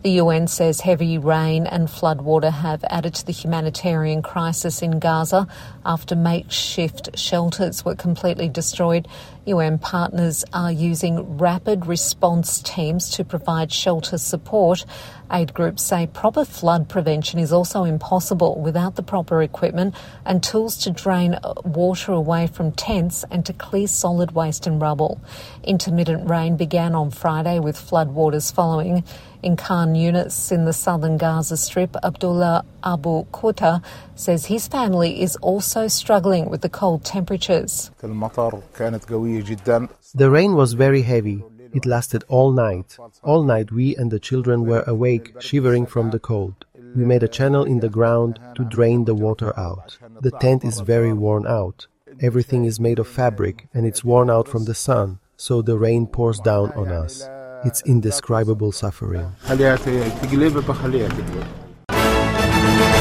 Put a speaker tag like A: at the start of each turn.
A: The UN says heavy rain and floodwater have added to the humanitarian crisis in Gaza after makeshift shelters were completely destroyed. UN partners are using rapid response teams to provide shelter support. Aid groups say proper flood prevention is also impossible without the proper equipment and tools to drain water away from tents and to clear solid waste and rubble. Intermittent rain began on Friday with floodwaters following. In Khan Yunis in the southern Gaza Strip, Abdullah Abu Quta says his family is also struggling with the cold temperatures.
B: The rain was very heavy. It lasted all night. All night we and the children were awake, shivering from the cold. We made a channel in the ground to drain the water out. The tent is very worn out. Everything is made of fabric and it's worn out from the sun, so the rain pours down on us. It's indescribable suffering.